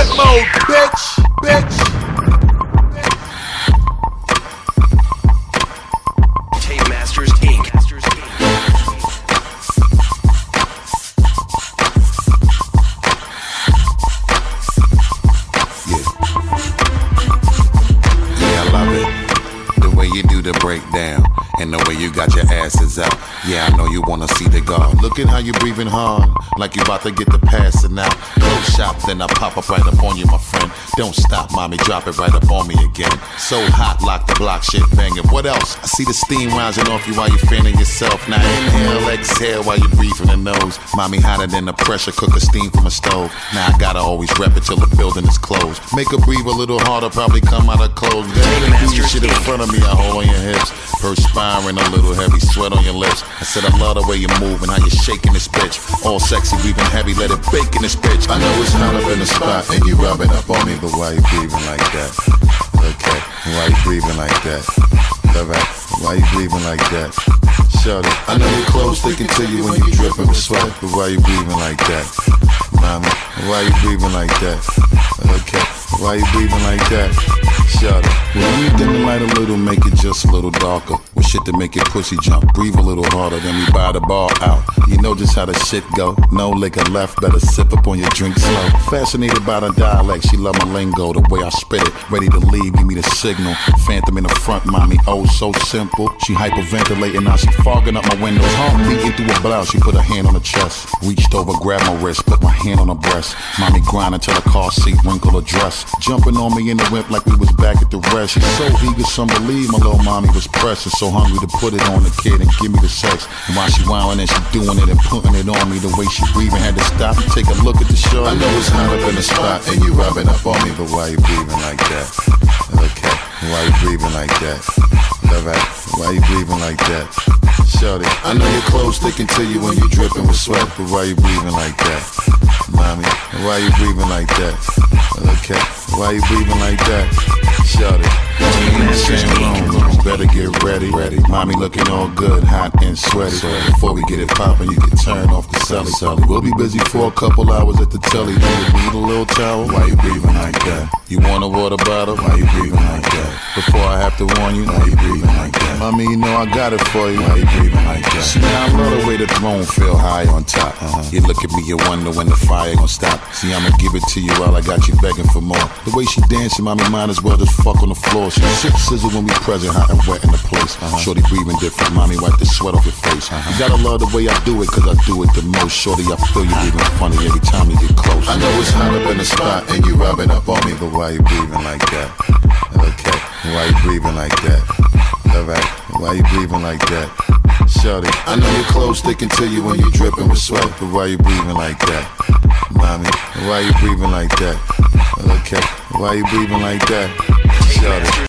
Flip mode, bitch. Tape Masters Inc. Yeah, I love it. The way you do the breakdown and the way you got your asses out. Yeah, I know you wanna see the guard. Look at how you breathing hard, like you about to get the passing out. Close shop, then I pop up right up on you, my friend. Don't stop, mommy, drop it right up on me again. So hot, lock the block, shit banging. What else? I see the steam rising off you while you fanning yourself. Now inhale, exhale while you breathe from the nose. Mommy hotter than the pressure cooker steam from a stove. Now I gotta always rep it till the building is closed. Make her breathe a little harder, probably come out of clothes. Then do your shit in front of me, I hold on your hips. Perspiring a little heavy, sweat on your lips. I said I love the way you move and how you shaking this bitch. All sexy, breathing heavy, let it bake in this bitch. I know it's hot up in the spot and you rubbing up on me, but why you breathing like that? Okay, why you breathing like that? Alright, why you breathing like that? Shorty, I know your clothes sticking to you when you dripping with sweat, but why you breathing like that? Mama, why you breathing like that? Okay, why you breathing like that? Shorty, when you dim the light a little, make it just a little darker. With shit to make your pussy jump, breathe a little harder, then we buy the bar out. You know just how the shit go. No liquor left, better sip up on your drink slow. Fascinated by the dialect, she love my lingo, the way I spit it. Ready to leave, give me the signal. Phantom in the front, mommy, oh so simple. She hyperventilating, now she fogging up my windows. Heart beating through her blouse, she put her hand on her chest. Reached over, grabbed my wrist, put my hand on her breast. Mommy grinding till the car seat wrinkle her dress. Jumping on me in the whip like we was back at the rest. She's so eager, some believe my little mommy was pressing. So hungry to put it on the kid and give me the sex. And while she wildin' and she doing it and putting it on me, the way she breathing had to stop and take a look at the show. I know it's hot up in the spot and you rubbing up on me, but why you breathing like that? Okay, why you breathing like that? Alright, why you breathing like that? Shorty, I know your clothes sticking to you when you dripping with sweat, but why you breathing like that? Mommy, why you breathing like that? Okay, why you breathing like that? Shorty, we in the same room, better get ready. Mommy looking all good, hot and sweaty. Before we get it poppin', you can turn off the celly. We'll be busy for a couple hours at the telly. Do you need a little towel? Why you breathing like that? You want a water bottle? Why you breathing like that? Before I have to warn you, why you breathing like that? Mommy, you know I got it for you. Why you breathing like that? See, now I love the way the throne feel high on top. You look at me, you wonder when the fire gon' stop. See, I'ma give it to you while I got you begging for more. The way she dancing, mommy, might as well just fuck on the floor. She shit sizzle when we present, hot and wet in the place. Shorty breathing different, mommy, wipe the sweat off your face. You gotta love the way I do it, cause I do it the most. Shorty, I feel you breathing funny every time you get close. I know it's hot up in the spot and you rubbing up on me, but why you breathing like that? Okay, why you breathing like that? Alright, why you breathing like that? Shorty, I know your clothes sticking to you when you dripping with sweat, but why you breathing like that? Mommy, why you breathing like that? Okay, why you breathing like that? Shorty.